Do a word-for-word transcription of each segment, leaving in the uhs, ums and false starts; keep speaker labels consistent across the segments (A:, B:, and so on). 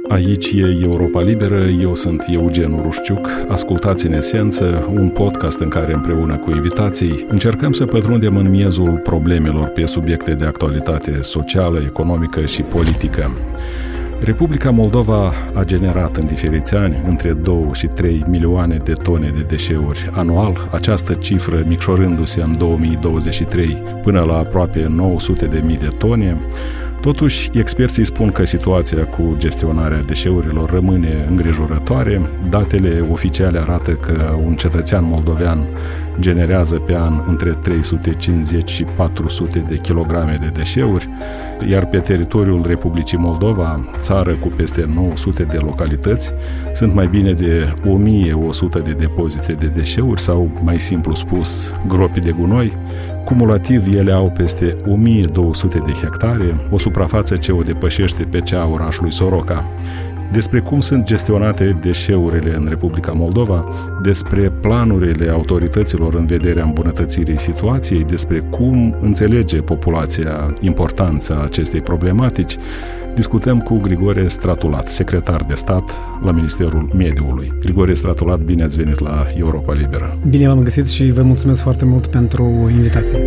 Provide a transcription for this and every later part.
A: Aici e Europa Liberă, eu sunt Eugen Rușciuc. Ascultați În Esență, un podcast în care împreună cu invitații încercăm să pătrundem în miezul problemelor pe subiecte de actualitate socială, economică și politică. Republica Moldova a generat în diferiți ani între două și trei milioane de tone de deșeuri anual, această cifră micșorându-se în două mii douăzeci și trei până la aproape nouă sute de mii de tone. Totuși, experții spun că situația cu gestionarea deșeurilor rămâne îngrijorătoare. Datele oficiale arată că un cetățean moldovean generează pe an între trei sute cincizeci și patru sute de kilograme de deșeuri, iar pe teritoriul Republicii Moldova, țară cu peste nouă sute de localități, sunt mai bine de o mie o sută de depozite de deșeuri sau, mai simplu spus, gropi de gunoi. Cumulativ, ele au peste o mie două sute de hectare, o suprafață ce o depășește pe cea a orașului Soroca. Despre cum sunt gestionate deșeurile în Republica Moldova, despre planurile autorităților în vederea îmbunătățirii situației, despre cum înțelege populația importanța acestei problematici, discutăm cu Grigore Stratulat, secretar de stat la Ministerul Mediului. Grigore Stratulat, bine ați venit la Europa Liberă.
B: Bine v-am găsit și vă mulțumesc foarte mult pentru invitație.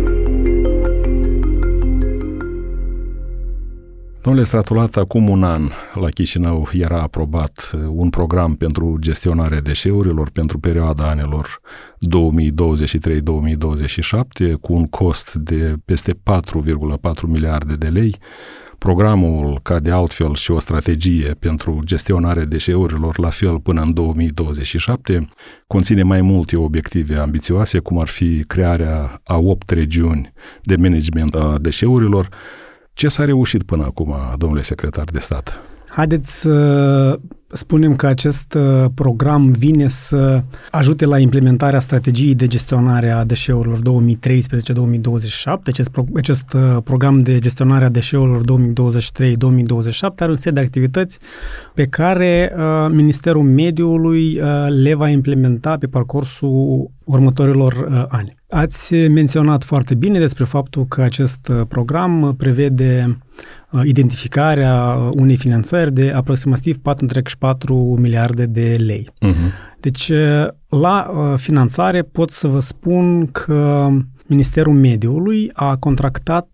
A: Domnule Stratulat, acum un an la Chișinău era aprobat un program pentru gestionarea deșeurilor pentru perioada anilor două mii douăzeci și trei - două mii douăzeci și șapte cu un cost de peste patru virgulă patru miliarde de lei. Programul, ca de altfel și o strategie pentru gestionarea deșeurilor, la fel până în două mii douăzeci și șapte, conține mai multe obiective ambițioase, cum ar fi crearea a opt regiuni de management a deșeurilor. Ce s-a reușit până acum, domnule secretar de stat?
B: Haideți să spunem că acest program vine să ajute la implementarea strategiei de gestionare a deșeurilor două mii treisprezece - două mii douăzeci și șapte. Acest, pro- acest program de gestionare a deșeurilor două mii douăzeci și trei - două mii douăzeci și șapte are un set de activități pe care uh, Ministerul Mediului uh, le va implementa pe parcursul următorilor uh, ani. Ați menționat foarte bine despre faptul că acest uh, program prevede identificarea unei finanțări de aproximativ patru virgulă patru miliarde de lei. Uh-huh. Deci, la finanțare pot să vă spun că Ministerul Mediului a contractat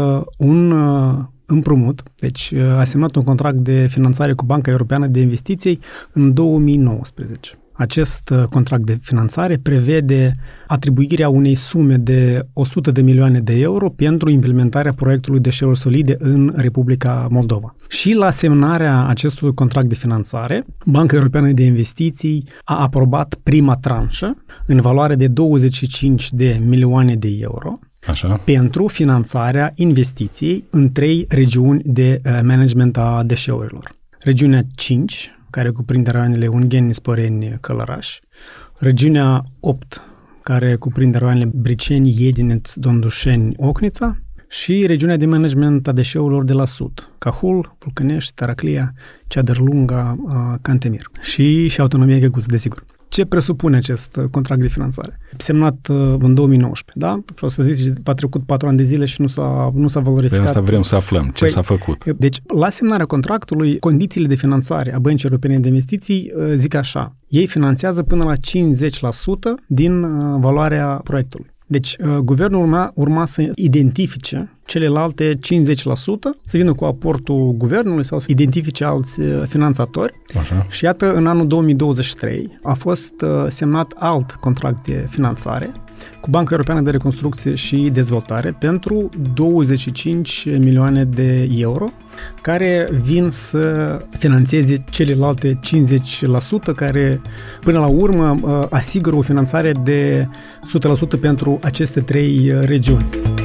B: un împrumut, deci a semnat un contract de finanțare cu Banca Europeană de Investiții în două mii nouăsprezece. Acest contract de finanțare prevede atribuirea unei sume de o sută de milioane de euro pentru implementarea proiectului deșeuri solide în Republica Moldova. Și la semnarea acestui contract de finanțare, Banca Europeană de Investiții a aprobat prima tranșă în valoare de douăzeci și cinci de milioane de euro.
A: Așa.
B: Pentru finanțarea investiției în trei regiuni de management a deșeurilor. Regiunea cinci, care cuprinde raioanele Ungheni, Nisporeni, Călăraș, regiunea opt, care cuprinde raioanele Briceni, Iedineț, Dondușeni, Ocnița și regiunea de management a deșeurilor de la sud, Cahul, Vulcănești, Taraclia, Ceadărlunga, Cantemir și, și Autonomia Gheguț, desigur. Ce presupune acest contract de finanțare? Semnat în două mii nouăsprezece, da? Vreau să zic, a trecut patru ani de zile și nu s-a, nu s-a valorificat.
A: Pe asta vrem să aflăm. Ce păi, s-a făcut?
B: Deci, la semnarea contractului, condițiile de finanțare a Băncii Europene de Investiții zic așa. Ei finanțează până la cincizeci la sută din valoarea proiectului. Deci, guvernul urma, urma să identifice celelalte cincizeci la sută, să vină cu aportul guvernului sau să identifice alți finanțatori.
A: Așa.
B: Și iată, în anul două mii douăzeci și trei a fost semnat alt contract de finanțare cu Banca Europeană de Reconstrucție și Dezvoltare pentru douăzeci și cinci milioane de euro, care vin să finanțeze celelalte cincizeci la sută, care până la urmă asigură o finanțare de o sută la sută pentru aceste trei regiuni.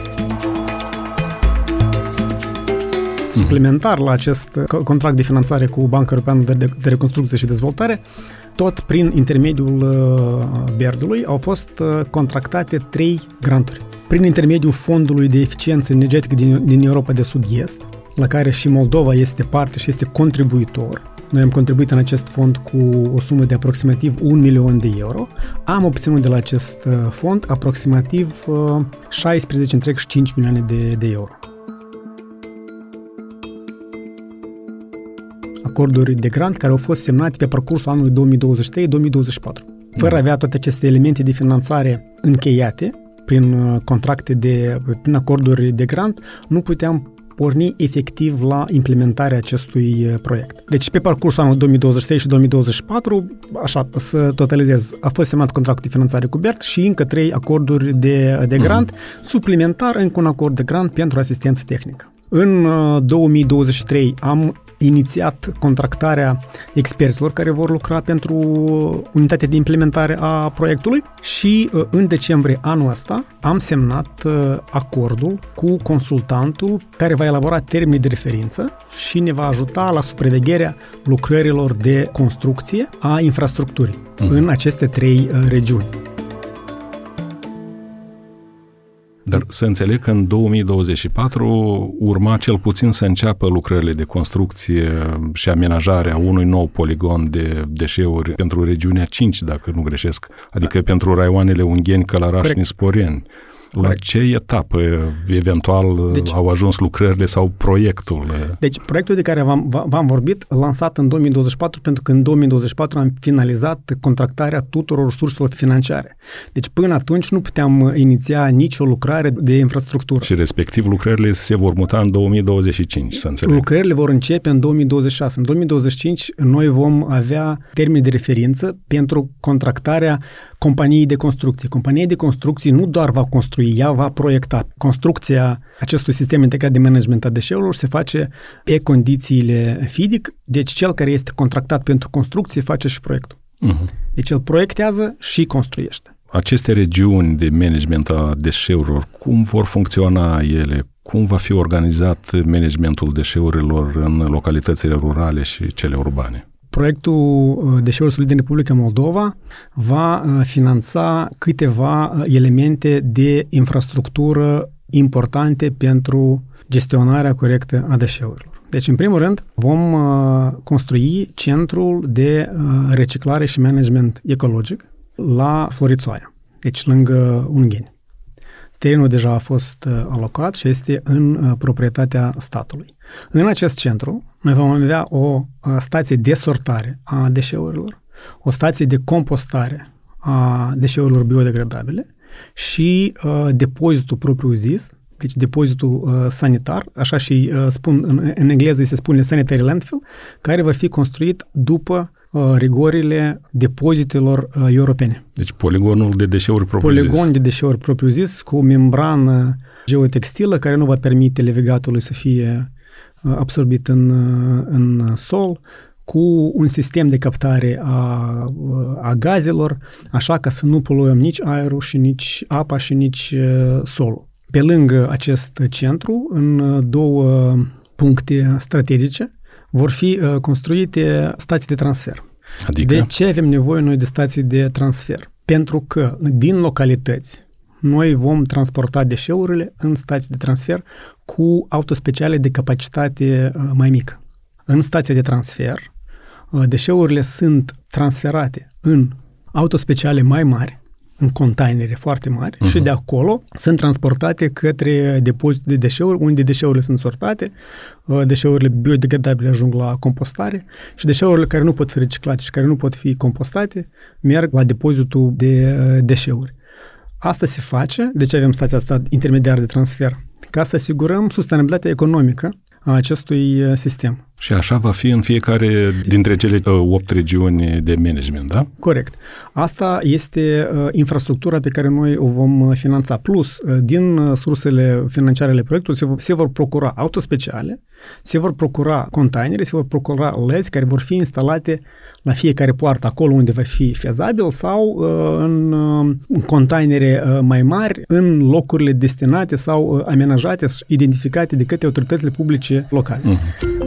B: Suplimentar la acest contract de finanțare cu Banca Europeană de Reconstrucție și Dezvoltare, tot prin intermediul B E R D-ului au fost contractate trei granturi. Prin intermediul Fondului de Eficiență Energetică din, din Europa de Sud-Est, la care și Moldova este parte și este contribuitor. Noi am contribuit în acest fond cu o sumă de aproximativ un milion de euro. Am obținut de la acest fond aproximativ șaisprezece virgulă cinci milioane de, de euro. acorduri de grant care au fost semnate pe parcursul anului două mii douăzeci și trei două mii douăzeci și patru. Fără a avea toate aceste elemente de finanțare încheiate prin contracte de, prin acorduri de grant, nu puteam porni efectiv la implementarea acestui proiect. Deci pe parcursul anului două mii douăzeci și trei și două mii douăzeci și patru, așa, să totalizez, a fost semnat contractul de finanțare cu B E R T și încă trei acorduri de, de grant, mm-hmm. suplimentar încă un acord de grant pentru asistență tehnică. În două mii douăzeci și trei am inițiat contractarea experților care vor lucra pentru unitatea de implementare a proiectului și în decembrie anul ăsta am semnat acordul cu consultantul care va elabora termenii de referință și ne va ajuta la supravegherea lucrărilor de construcție a infrastructurii mm. în aceste trei regiuni.
A: Dar să înțeleg că în două mii douăzeci și patru urma cel puțin să înceapă lucrările de construcție și amenajarea unui nou poligon de deșeuri pentru regiunea cinci, dacă nu greșesc, adică da. pentru raioanele Ungheni, Călăraș, Nisporeni. La Corect. ce etapă eventual deci, au ajuns lucrările sau proiectul?
B: Deci proiectul de care v-am, v-am vorbit, lansat în două mii douăzeci și patru, pentru că în două mii douăzeci și patru am finalizat contractarea tuturor surselor financiare. Deci până atunci nu puteam iniția nicio lucrare de infrastructură. Și
A: respectiv lucrările se vor muta în două mii douăzeci și cinci, să înțeleg.
B: Lucrările vor începe în două mii douăzeci și șase. În două mii douăzeci și cinci noi vom avea termeni de referință pentru contractarea companiei de construcție. Compania de construcții nu doar va construi, ea va proiecta. Construcția acestui sistem integrat de management a deșeurilor se face pe condițiile F I D I C, deci cel care este contractat pentru construcție face și proiectul. Uh-huh. Deci el proiectează și construiește.
A: Aceste regiuni de management a deșeurilor, cum vor funcționa ele? Cum va fi organizat managementul deșeurilor în localitățile rurale și cele urbane?
B: Proiectul Deșeuri Solide în Republica Moldova va finanța câteva elemente de infrastructură importante pentru gestionarea corectă a deșeurilor. Deci, în primul rând, vom construi centrul de reciclare și management ecologic la Florițoaia, deci lângă Ungheni. Terenul deja a fost alocat și este în proprietatea statului. În acest centru, noi vom avea o stație de sortare a deșeurilor, o stație de compostare a deșeurilor biodegradabile și uh, depozitul propriu-zis, deci depozitul uh, sanitar, așa și uh, spun, în, în engleză se spune sanitary landfill, care va fi construit după uh, rigorile depozitelor uh, europene.
A: Deci poligonul de deșeuri propriu-zis.
B: Poligon de deșeuri propriu-zis cu membrană geotextilă care nu va permite levigatului să fie uh, absorbit în, uh, în sol, cu un sistem de captare a, a gazelor, așa ca să nu poluăm nici aerul și nici apa și nici uh, solul. Pe lângă acest centru, în două puncte strategice, vor fi uh, construite stații de transfer.
A: Adică?
B: De ce avem nevoie noi de stații de transfer? Pentru că din localități noi vom transporta deșeurile în stații de transfer cu autospeciale de capacitate uh, mai mică. În stația de transfer, uh, deșeurile sunt transferate în autospeciale mai mari, în containere foarte mari uh-huh. și de acolo sunt transportate către depozite de deșeuri, unde deșeurile sunt sortate, deșeurile biodegradabile ajung la compostare și deșeurile care nu pot fi reciclate și care nu pot fi compostate merg la depozitul de deșeuri. Asta se face, deci avem stația asta intermediară de transfer, ca să asigurăm sustenabilitatea economică a acestui sistem.
A: Și așa va fi în fiecare dintre cele opt regiuni de management, da?
B: Corect. Asta este uh, infrastructura pe care noi o vom finanța. Plus, uh, din uh, sursele financiare ale proiectului se, se vor procura autospeciale, se vor procura containere, se vor procura lezi care vor fi instalate la fiecare poartă, acolo unde va fi fezabil sau uh, în, uh, în containere uh, mai mari, în locurile destinate sau uh, amenajate, identificate de către autoritățile publice locale. Uh-huh.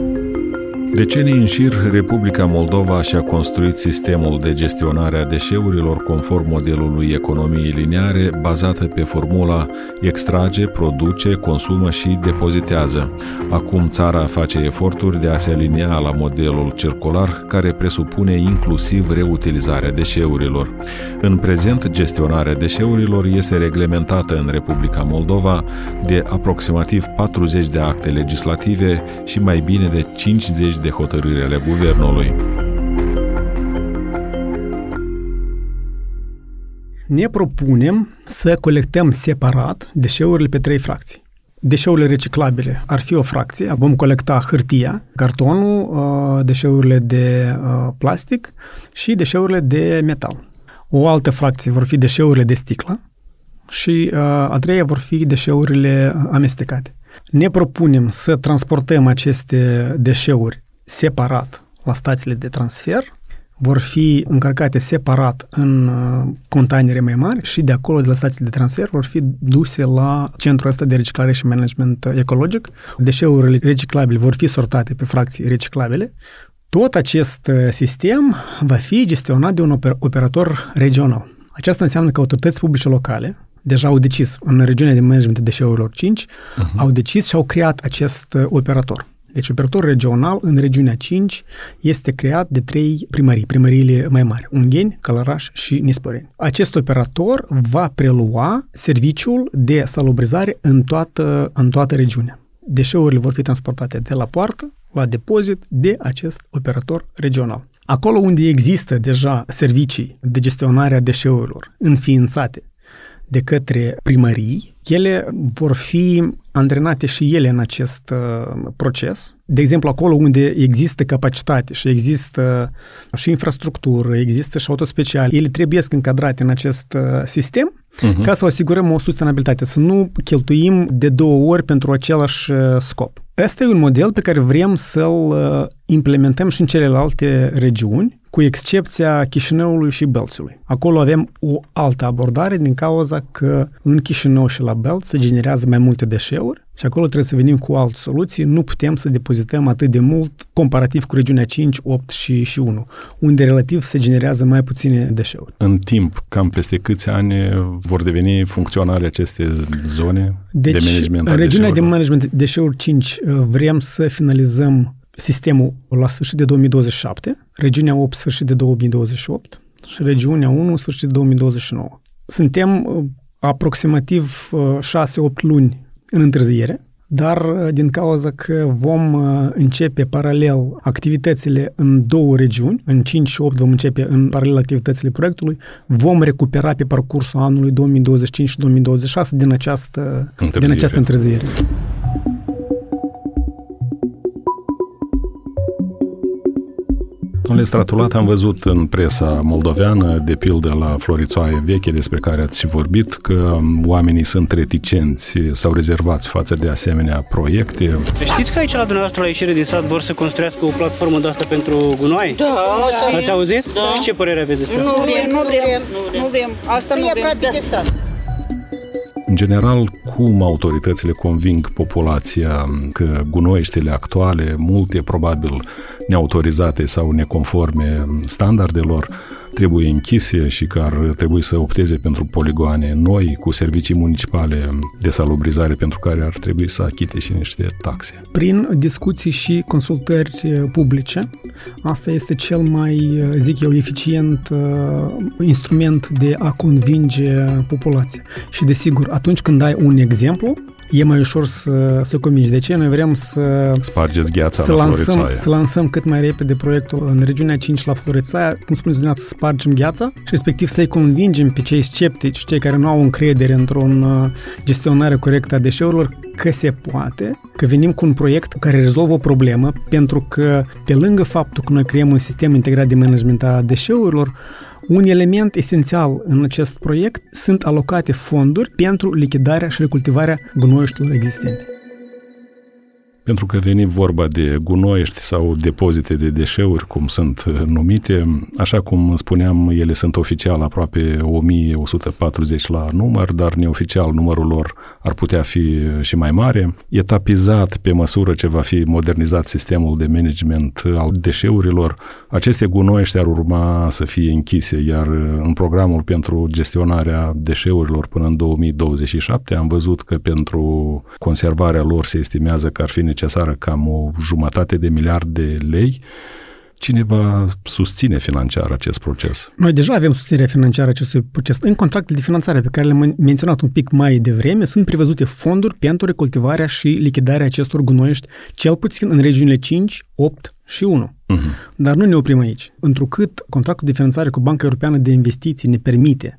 A: Decenii în șir, Republica Moldova și-a construit sistemul de gestionare a deșeurilor conform modelului economiei lineare, bazată pe formula extrage, produce, consumă și depozitează. Acum țara face eforturi de a se alinia la modelul circular, care presupune inclusiv reutilizarea deșeurilor. În prezent, gestionarea deșeurilor este reglementată în Republica Moldova de aproximativ patruzeci de acte legislative și mai bine de cincizeci de de hotărâri ale guvernului.
B: Ne propunem să colectăm separat deșeurile pe trei fracții. Deșeurile reciclabile ar fi o fracție, vom colecta hârtia, cartonul, deșeurile de plastic și deșeurile de metal. O altă fracție vor fi deșeurile de sticlă și a treia vor fi deșeurile amestecate. Ne propunem să transportăm aceste deșeuri separat la stațiile de transfer, vor fi încărcate separat în containere mai mari și de acolo, de la stațiile de transfer, vor fi duse la centrul ăsta de reciclare și management ecologic. Deșeurile reciclabile vor fi sortate pe fracții reciclabile. Tot acest sistem va fi gestionat de un operator regional. Aceasta înseamnă că autorități publice locale deja au decis, în regiunea de management de deșeurilor cinci, uh-huh. au decis și au creat acest operator. Deci operatorul regional în regiunea cinci este creat de trei primării, primăriile mai mari, Ungheni, Călăraș și Nisporeni. Acest operator va prelua serviciul de salubrizare în toată, în toată regiunea. Deșeurile vor fi transportate de la poartă la depozit de acest operator regional. Acolo unde există deja servicii de gestionare a deșeurilor înființate de către primării, ele vor fi antrenate și ele în acest uh, proces. De exemplu, acolo unde există capacitate și există și infrastructură, există și autospecial, ele trebuie să încadrate în acest uh, sistem uh-huh. ca să asigurăm o sustenabilitate, să nu cheltuim de două ori pentru același uh, scop. Ăsta e un model pe care vrem să-l uh, implementăm și în celelalte regiuni, cu excepția Chișinăului și Bălțului. Acolo avem o altă abordare din cauza că în Chișinău și la Bălț se generează mai multe deșeuri și acolo trebuie să venim cu alte soluții. Nu putem să depozităm atât de mult comparativ cu regiunea cinci, opt și, și unu, unde relativ se generează mai puține deșeuri.
A: În timp, cam peste câți ani vor deveni funcționale aceste zone
B: deci,
A: de management?
B: În regiunea de
A: deșeurilor?
B: management de deșeuri cinci vrem să finalizăm sistemul la sfârșit de două mii douăzeci și șapte, regiunea opt sfârșit de două mii douăzeci și opt și regiunea unu sfârșit de două mii douăzeci și nouă. Suntem aproximativ șase opt luni în întârziere, dar din cauza că vom începe paralel activitățile în două regiuni, în cinci și opt vom începe în paralel activitățile proiectului, vom recupera pe parcursul anului două mii douăzeci și cinci și două mii douăzeci și șase din această întârziere. Din această întârziere.
A: Domnule Stratulat, am văzut în presa moldoveană, de pildă la Florițoaie Veche, despre care ați și vorbit, că oamenii sunt reticenți sau rezervați față de asemenea proiecte.
C: Știți că aici la dumneavoastră la ieșire din sat vor să construiască o platformă de asta pentru gunoi?
D: Da, așa
C: Ați auzit?
D: Da.
C: Și ce părere aveți despre asta?
D: Nu vrem, nu vrem, nu vrem. Asta nu vrem de sat.
A: În general, cum autoritățile conving populația că gunoieștile actuale, multe probabil neautorizate sau neconforme standardelor, trebuie închise și că ar trebui să opteze pentru poligoane noi cu servicii municipale de salubrizare pentru care ar trebui să achite și niște taxe?
B: Prin discuții și consultări publice, asta este cel mai, zic eu, eficient uh, instrument de a convinge populația. Și desigur, atunci când ai un exemplu, e mai ușor să, să convingi. De ce? Noi vrem să
A: spargeți gheața
B: să
A: la
B: lansăm,
A: Florițoaia.
B: Să lansăm cât mai repede proiectul în regiunea cinci la Florițoaia, cum spuneți dumneavoastră, să spargem gheața și respectiv să-i convingem pe cei sceptici, cei care nu au încredere într-o gestionare corectă a deșeurilor, că se poate, că venim cu un proiect care rezolvă o problemă, pentru că pe lângă faptul că noi creăm un sistem integrat de management a deșeurilor, un element esențial în acest proiect sunt alocate fonduri pentru lichidarea și recultivarea gunoiuștilor existente.
A: Pentru că veni vorba de gunoiești sau depozite de deșeuri, cum sunt numite, așa cum spuneam, ele sunt oficial aproape o mie o sută patruzeci la număr, dar neoficial numărul lor ar putea fi și mai mare. Etapizat pe măsură ce va fi modernizat sistemul de management al deșeurilor, aceste gunoiești ar urma să fie închise, iar în programul pentru gestionarea deșeurilor până în două mii douăzeci și șapte am văzut că pentru conservarea lor se estimează că ar fi necesară cam o jumătate de miliard de lei, Cine va susține financiar acest proces?
B: Noi deja avem susținerea financiară acestui proces. În contractele de finanțare pe care le-am menționat un pic mai devreme, sunt prevăzute fonduri pentru recultivarea și lichidarea acestor gunoiești, cel puțin în regiunile cinci, opt și unu. Uh-huh. Dar nu ne oprim aici. Întrucât contractul de finanțare cu Banca Europeană de Investiții ne permite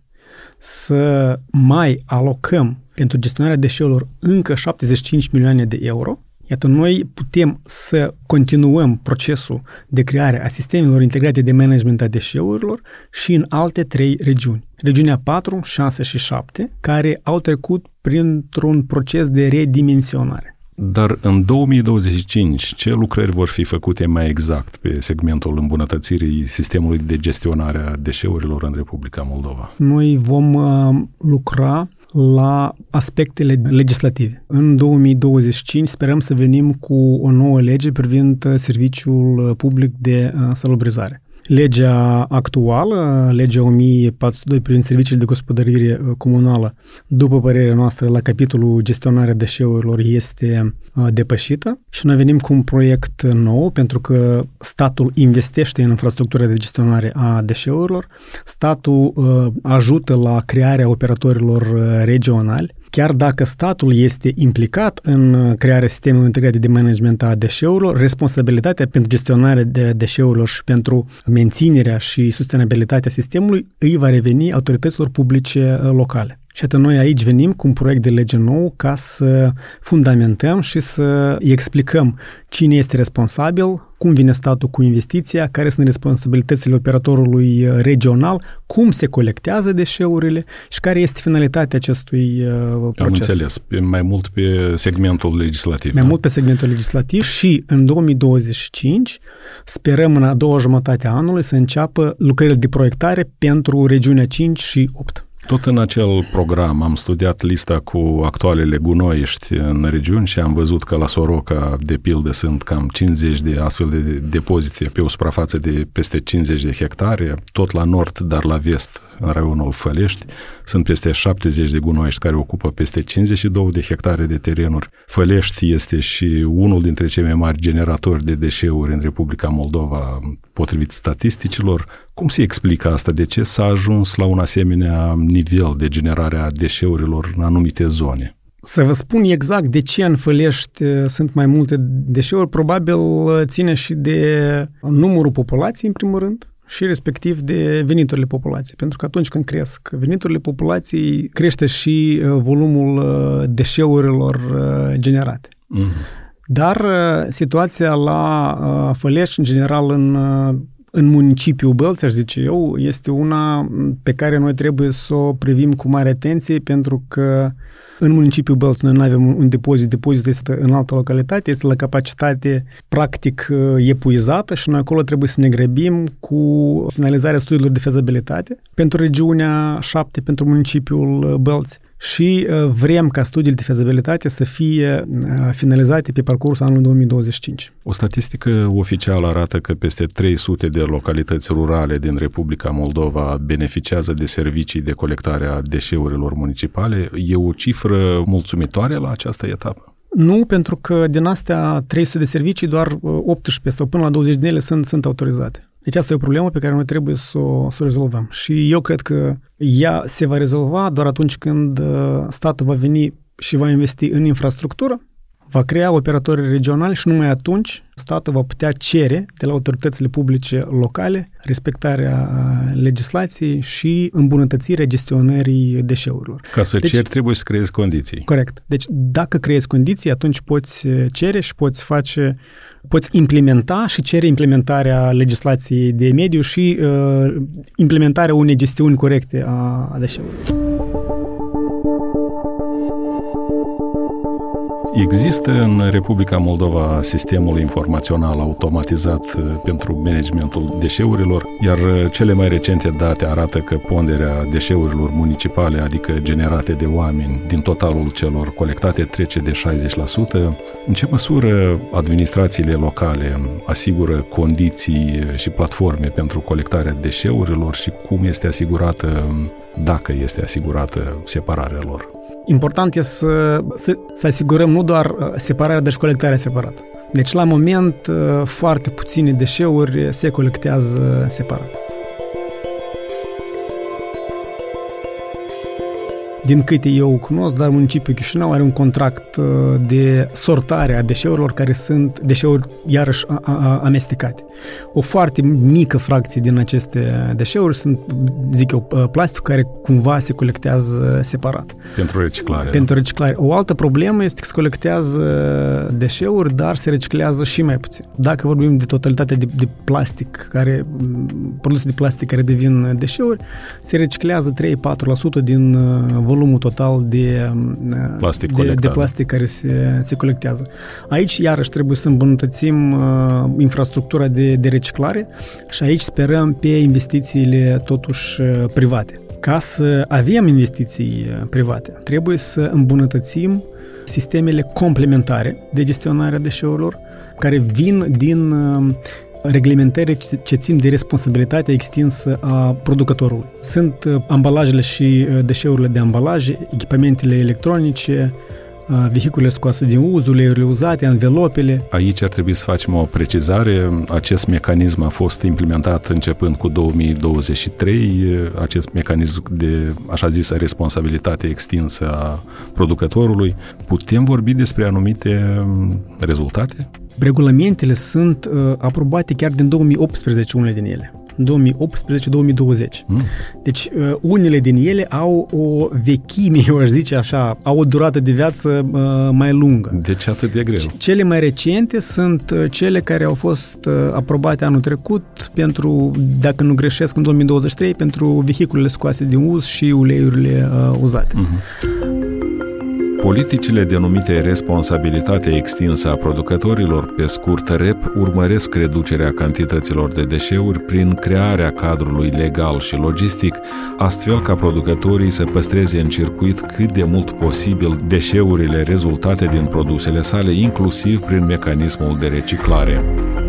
B: să mai alocăm pentru gestionarea deșeurilor încă șaptezeci și cinci milioane de euro, iată, noi putem să continuăm procesul de creare a sistemelor integrate de management a deșeurilor și în alte trei regiuni. Regiunea patru, șase și șapte, care au trecut printr-un proces de redimensionare.
A: Dar în două mii douăzeci și cinci, ce lucrări vor fi făcute mai exact pe segmentul îmbunătățirii sistemului de gestionare a deșeurilor în Republica Moldova?
B: Noi vom uh, lucra la aspectele legislative. În două mii douăzeci și cinci sperăm să venim cu o nouă lege privind serviciul public de salubrizare. Legea actuală, legea o mie patru sute doi privind serviciile de gospodărire comunală, după părerea noastră, la capitolul gestionarea deșeurilor este depășită și noi venim cu un proiect nou pentru că statul investește în infrastructura de gestionare a deșeurilor, statul ajută la crearea operatorilor regionali. Chiar dacă statul este implicat în crearea sistemului integrat de management a deșeurilor, responsabilitatea pentru gestionarea de deșeurilor și pentru menținerea și sustenabilitatea sistemului îi va reveni autorităților publice locale. Și atât noi aici venim cu un proiect de lege nou ca să fundamentăm și să îi explicăm cine este responsabil, cum vine statul cu investiția, care sunt responsabilitățile operatorului regional, cum se colectează deșeurile și care este finalitatea acestui proces.
A: Am înțeles, mai mult pe segmentul legislativ.
B: Mai
A: da?
B: mult pe segmentul legislativ și în două mii douăzeci și cinci sperăm în a doua jumătate a anului să înceapă lucrările de proiectare pentru regiunea cinci și opt.
A: Tot în acel program am studiat lista cu actualele gunoiești în regiuni și am văzut că la Soroca, de pildă, sunt cam cincizeci de astfel de depozite pe o suprafață de peste cincizeci de hectare, tot la nord, dar la vest, în raionul Fălești, sunt peste șaptezeci de gunoiești care ocupă peste cincizeci și două de hectare de terenuri. Fălești este și unul dintre cei mai mari generatori de deșeuri în Republica Moldova, potrivit statisticilor. Cum se explică asta? De ce s-a ajuns la un asemenea nivel de generare a deșeurilor în anumite zone?
B: Să vă spun exact de ce în Fălești sunt mai multe deșeuri, probabil ține și de numărul populației, în primul rând, și respectiv de veniturile populației. Pentru că atunci când cresc veniturile populației, crește și volumul deșeurilor generate. Mm-hmm. Dar situația la Fălești, în general, în în municipiul Bălți, aș zice eu, este una pe care noi trebuie să o privim cu mare atenție, pentru că în municipiul Bălți noi nu avem un depozit, depozitul este în altă localitate, este la capacitate practic epuizată și noi acolo trebuie să ne grăbim cu finalizarea studiilor de fezabilitate pentru regiunea șapte, pentru municipiul Bălți. Și vrem ca studiile de fezabilitate să fie finalizate pe parcursul anului două mii douăzeci și cinci.
A: O statistică oficială arată că peste trei sute de localități rurale din Republica Moldova beneficiază de servicii de colectare a deșeurilor municipale. E o cifră mulțumitoare la această etapă?
B: Nu, pentru că din astea trei sute de servicii, doar optsprezece sau până la douăzeci de ele sunt, sunt autorizate. Deci asta e o problemă pe care noi trebuie să o, să o rezolvăm. Și eu cred că ea se va rezolva doar atunci când statul va veni și va investi în infrastructură, va crea operatori regionali și numai atunci statul va putea cere de la autoritățile publice locale respectarea legislației și îmbunătățirea gestionării deșeurilor.
A: Ca să
B: deci,
A: ceri, trebuie să creezi condiții.
B: Corect. Deci dacă creezi condiții, atunci poți cere și poți face, poți implementa și cere implementarea legislației de mediu și uh, implementarea unei gestiuni corecte a, a deșeurilor.
A: Există în Republica Moldova sistemul informațional automatizat pentru managementul deșeurilor, iar cele mai recente date arată că ponderea deșeurilor municipale, adică generate de oameni, din totalul celor colectate trece de șaizeci la sută. În ce măsură administrațiile locale asigură condiții și platforme pentru colectarea deșeurilor și cum este asigurată, dacă este asigurată, separarea lor?
B: Important este să, să, să asigurăm nu doar separarea, dar și colectarea separată. Deci, la moment, foarte puține deșeuri se colectează separat. Din câte eu cunosc, dar municipiul Chișinău are un contract de sortare a deșeurilor care sunt deșeuri iarăși amestecate. O foarte mică fracție din aceste deșeuri sunt, zic eu, plastic care cumva se colectează separat.
A: Pentru reciclare.
B: Pentru reciclare. O altă problemă este că se colectează deșeuri, dar se reciclează și mai puțin. Dacă vorbim de totalitatea de, de plastic, care, produse de plastic care devin deșeuri, se reciclează trei-patru la sută din volumul total de
A: plastic,
B: de, de plastic care se, se colectează. Aici, iarăși, trebuie să îmbunătățim uh, infrastructura de, de reciclare și aici sperăm pe investițiile totuși private. Ca să avem investiții private, trebuie să îmbunătățim sistemele complementare de gestionare a deșeurilor, care vin din uh, reglementări ce țin de responsabilitatea extinsă a producătorului. Sunt ambalajele și deșeurile de ambalaje, echipamentele electronice, vehiculele scoase din uz, uleiurile uzate, anvelopele.
A: Aici ar trebui să facem o precizare. Acest mecanism a fost implementat începând cu două mii douăzeci și trei, acest mecanism de, așa zisă, responsabilitate extinsă a producătorului. Putem vorbi despre anumite rezultate?
B: Regulamentele sunt uh, aprobate chiar din două mii optsprezece, unele din ele. două mii optsprezece două mii douăzeci. Mm. Deci, uh, unele din ele au o vechime, eu aș zice așa, au o durată de viață uh, mai lungă.
A: De ce atât de greu?
B: Cele mai recente sunt uh, cele care au fost uh, aprobate anul trecut pentru, dacă nu greșesc, în două mii douăzeci și trei, pentru vehiculele scoase din uz și uleiurile uh, uzate. Mm-hmm.
A: Politicile denumite responsabilitate extinsă a producătorilor, pe scurt R E P, urmăresc reducerea cantităților de deșeuri prin crearea cadrului legal și logistic, astfel ca producătorii să păstreze în circuit cât de mult posibil deșeurile rezultate din produsele sale, inclusiv prin mecanismul de reciclare.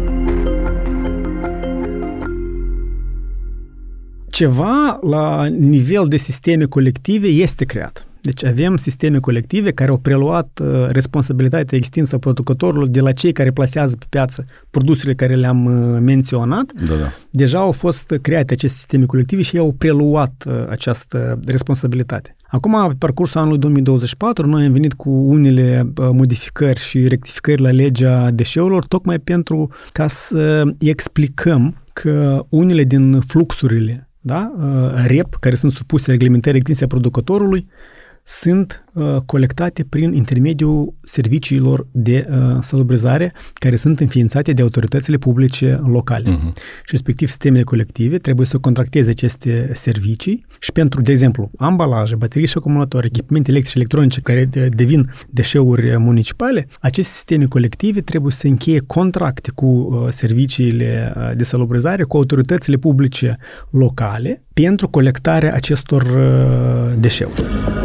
B: Ceva la nivel de sisteme colective este creat. Deci avem sisteme colective care au preluat uh, responsabilitatea extinsă a producătorilor de la cei care plasează pe piață produsele care le-am uh, menționat.
A: Da, da.
B: Deja au fost create aceste sisteme colective și ei au preluat uh, această responsabilitate. Acum, pe parcursul anului două mii douăzeci și patru, noi am venit cu unele uh, modificări și rectificări la legea deșeurilor, tocmai pentru ca să explicăm că unele din fluxurile, da, uh, R E P, care sunt supuse reglementării extinse a producătorului, sunt uh, colectate prin intermediul serviciilor de uh, salubrizare care sunt înființate de autoritățile publice locale. Uh-huh. Și respectiv sistemele colective trebuie să contracteze aceste servicii și pentru, de exemplu, ambalaje, baterii și acumulatori, echipamente electrice și electronice care de, devin deșeuri municipale, aceste sisteme colective trebuie să încheie contracte cu uh, serviciile uh, de salubrizare, cu autoritățile publice locale pentru colectarea acestor uh, deșeuri.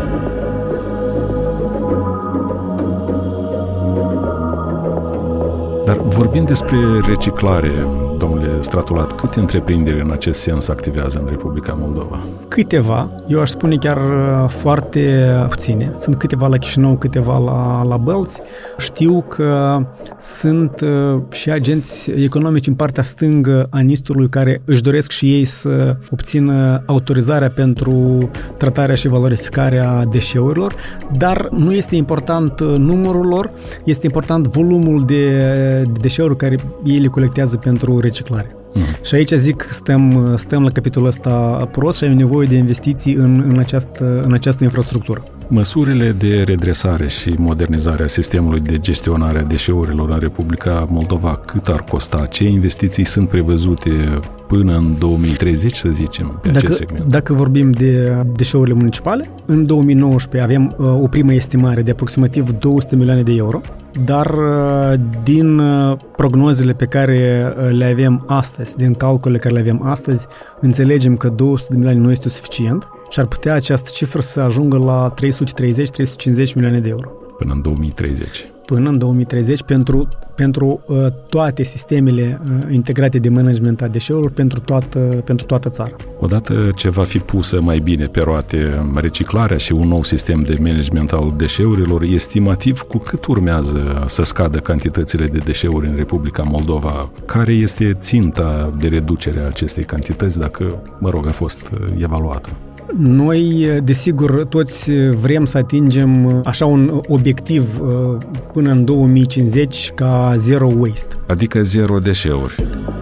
A: Dar vorbind despre reciclare, domnule Stratulat, câte întreprinderi în acest sens activează în Republica Moldova?
B: Câteva, eu aș spune chiar foarte puține. Sunt câteva la Chișinău, câteva la, la Bălți. Știu că sunt și agenți economici în partea stângă a Nistului care își doresc și ei să obțină autorizarea pentru tratarea și valorificarea deșeurilor, dar nu este important numărul lor, este important volumul de deșeuri care ei le colectează pentru reciclare. Mm. Și aici zic, stăm, stăm la capitolul ăsta prost și avem nevoie de investiții în, în, această, în această infrastructură.
A: Măsurile de redresare și modernizare a sistemului de gestionare a deșeurilor în Republica Moldova, cât ar costa? Ce investiții sunt prevăzute până în două mii treizeci, să zicem, pe
B: dacă,
A: acest segment?
B: Dacă vorbim de deșeurile municipale, în două mii nouăsprezece avem uh, o primă estimare de aproximativ două sute milioane de euro, dar uh, din uh, prognozele pe care uh, le avem astăzi, din calculele care le avem astăzi, înțelegem că două sute de milioane nu este suficient și ar putea această cifră să ajungă la trei sute treizeci - trei sute cincizeci milioane de euro.
A: Până în două mii treizeci.
B: până în două mii treizeci pentru, pentru uh, toate sistemele uh, integrate de management a deșeurilor pentru toată, pentru toată țara.
A: Odată ce va fi pusă mai bine pe roate reciclarea și un nou sistem de management al deșeurilor, estimativ cu cât urmează să scadă cantitățile de deșeuri în Republica Moldova? Care este ținta de reducere a acestei cantități, dacă, mă rog, a fost evaluată?
B: Noi, desigur, toți vrem să atingem așa un obiectiv până în două mii cincizeci ca zero waste.
A: Adică zero deșeuri.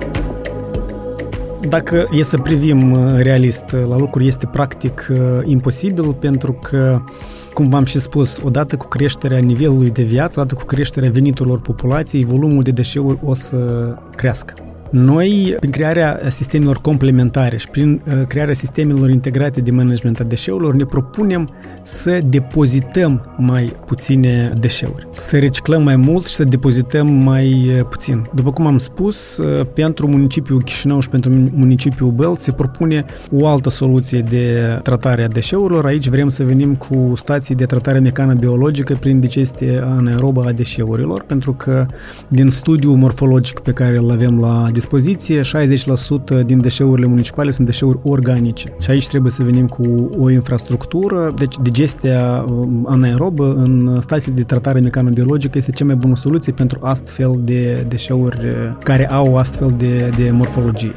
B: Dacă e să privim realist la lucruri, este practic imposibil pentru că, cum v-am și spus, odată cu creșterea nivelului de viață, odată cu creșterea veniturilor populației, volumul de deșeuri o să crească. Noi, prin crearea sistemelor complementare și prin uh, crearea sistemelor integrate de management a deșeurilor, ne propunem să depozităm mai puține deșeuri, să reciclăm mai mult și să depozităm mai puțin. După cum am spus, uh, pentru municipiul Chișinău și pentru municipiul Bălți se propune o altă soluție de tratare a deșeurilor. Aici vrem să venim cu stații de tratare mecană-biologică prin digestie anaerobă a deșeurilor, pentru că din studiul morfologic pe care îl avem la dispoziție, șaizeci la sută din deșeurile municipale sunt deșeuri organice. Și aici trebuie să venim cu o infrastructură. Deci digestia anaerobă în stații de tratare mecanobiologică este cea mai bună soluție pentru astfel de deșeuri care au astfel de, de morfologie.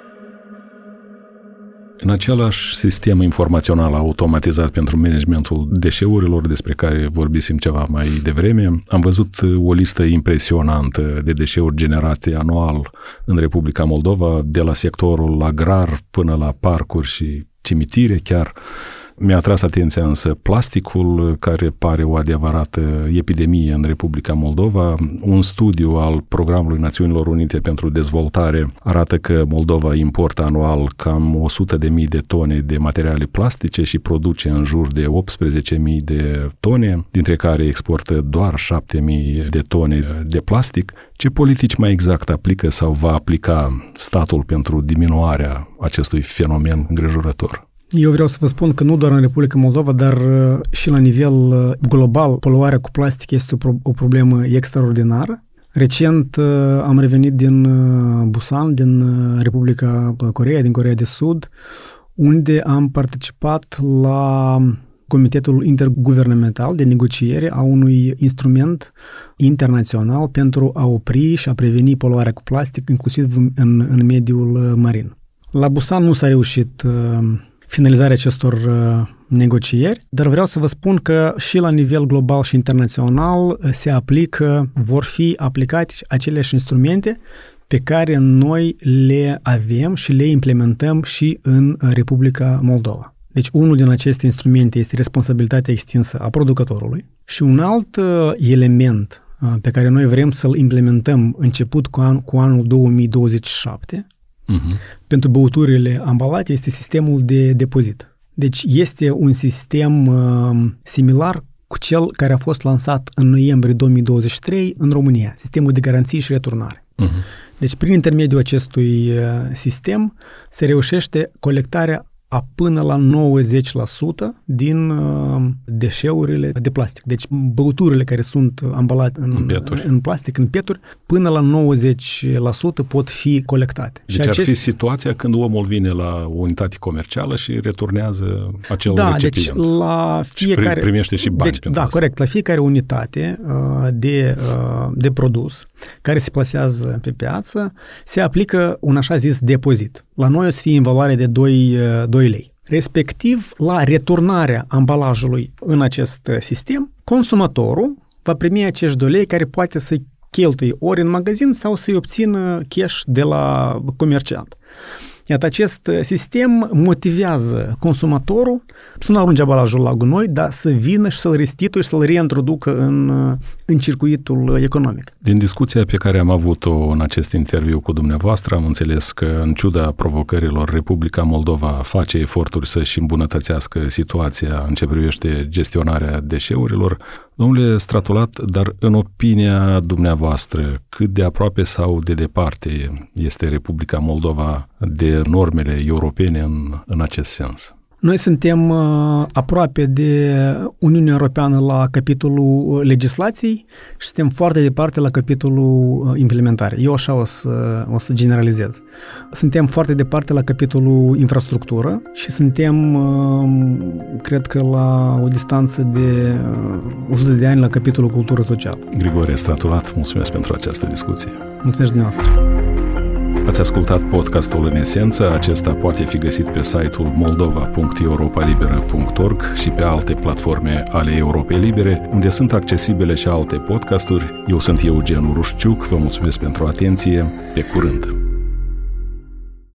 A: În același sistem informațional automatizat pentru managementul deșeurilor, despre care vorbisem ceva mai devreme, am văzut o listă impresionantă de deșeuri generate anual în Republica Moldova, de la sectorul agrar până la parcuri și cimitire chiar. Mi-a atras atenția însă plasticul, care pare o adevărată epidemie în Republica Moldova. Un studiu al Programului Națiunilor Unite pentru Dezvoltare arată că Moldova importă anual cam o sută de mii de tone de materiale plastice și produce în jur de optsprezece mii de tone, dintre care exportă doar șapte mii de tone de plastic. Ce politici mai exact aplică sau va aplica statul pentru diminuarea acestui fenomen îngrijorător?
B: Eu vreau să vă spun că nu doar în Republica Moldova, dar și la nivel global, poluarea cu plastic este o, o problemă extraordinară. Recent am revenit din Busan, din Republica Coreea, din Coreea de Sud, unde am participat la Comitetul Interguvernamental de negociere a unui instrument internațional pentru a opri și a preveni poluarea cu plastic, inclusiv în, în mediul marin. La Busan nu s-a reușit finalizarea acestor uh, negocieri, dar vreau să vă spun că și la nivel global și internațional se aplică, vor fi aplicate aceleași instrumente pe care noi le avem și le implementăm și în Republica Moldova. Deci unul din aceste instrumente este responsabilitatea extinsă a producătorului și un alt uh, element uh, pe care noi vrem să-l implementăm început cu, an, cu anul două mii douăzeci și șapte, Uh-huh. pentru băuturile ambalate este sistemul de depozit. Deci este un sistem uh, similar cu cel care a fost lansat în noiembrie două mii douăzeci și trei în România, sistemul de garanții și returnare. Uh-huh. Deci prin intermediul acestui uh, sistem se reușește colectarea a până la nouăzeci la sută din uh, deșeurile de plastic. Deci băuturile care sunt ambalate în, în, în plastic, în peturi, până la nouăzeci la sută pot fi colectate.
A: Deci și acest... ar fi situația când omul vine la o unitate comercială și returnează acel
B: da,
A: recipient.
B: Deci la fiecare...
A: Și primește și bani
B: deci,
A: pentru
B: Da,
A: asta.
B: corect. La fiecare unitate uh, de, uh, de produs care se plasează pe piață se aplică un așa zis depozit. La noi o să fie în valoare de doi lei. Respectiv, la returnarea ambalajului în acest sistem, consumatorul va primi acești doi lei care poate să-i cheltuie ori în magazin sau să-i obțină cash de la comerciant. Iată, acest sistem motivează consumatorul să nu arunce ambalajul la gunoi, dar să vină și să-l restituie și să-l reintroducă în, în circuitul economic.
A: Din discuția pe care am avut-o în acest interviu cu dumneavoastră, am înțeles că, în ciuda provocărilor, Republica Moldova face eforturi să-și îmbunătățească situația în ce privește gestionarea deșeurilor. Domnule Stratulat, dar în opinia dumneavoastră, cât de aproape sau de departe este Republica Moldova de normele europene în, în acest sens?
B: Noi suntem uh, aproape de Uniunea Europeană la capitolul legislației și suntem foarte departe la capitolul uh, implementare. Eu așa o să, o să generalizez. Suntem foarte departe la capitolul infrastructură și suntem, uh, cred că, la o distanță de uh, o sută de ani la capitolul cultură socială.
A: Grigore Stratulat, mulțumesc pentru această discuție.
B: Mulțumesc dumneavoastră.
A: Ați ascultat podcastul În Esență. Acesta poate fi găsit pe site-ul moldova punct europalibera punct org și pe alte platforme ale Europei Libere, unde sunt accesibile și alte podcasturi. Eu sunt Eugen Rușciuc, vă mulțumesc pentru atenție. Pe curând!